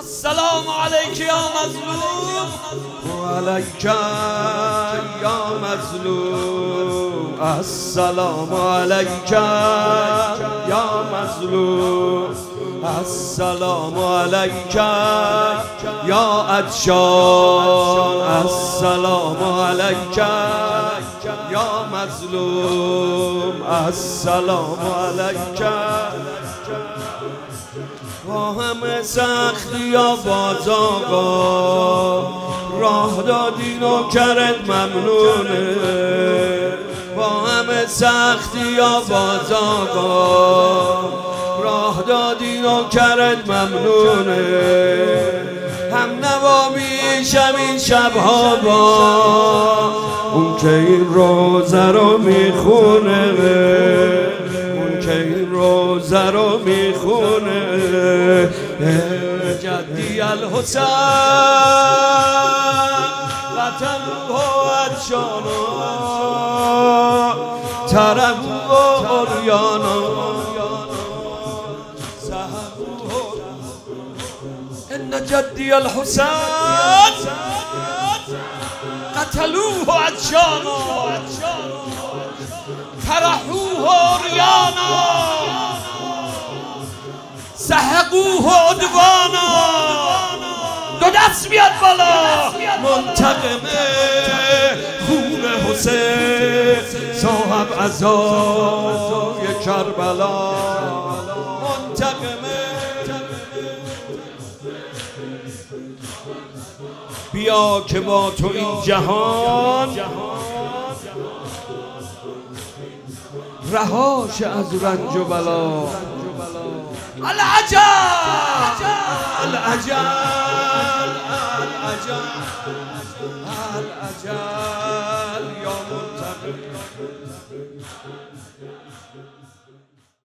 السلام علیک یا مظلوم و علیک یا مظلوم. السلام علیک یا مظلوم. السلام علیک یا عطشان. السلام علیک یا مظلوم. السلام علیک. با همه سختی آواز آقا راه دادی نوکرت ممنونه. با همه سختی آواز آقا راه دادی نوکرت ممنونه. هم نوا میشم این شبها با اون که این روزه رو میخونه. اون که این روزه رو میخونه. جدی الحسین قتلوه عطشانا ترکوه عریانا ان جدی الحسین قتلوه عطشانا طرحوه عریانا سحقوه عدوانا. دو دست بیاد بالا. منتقمه خون حسین صاحب عزای کربلا. منتقمه بیا که با تو این جهان رهاش از رنج و بلا. العجل العجل العجل العجل یا منتقم.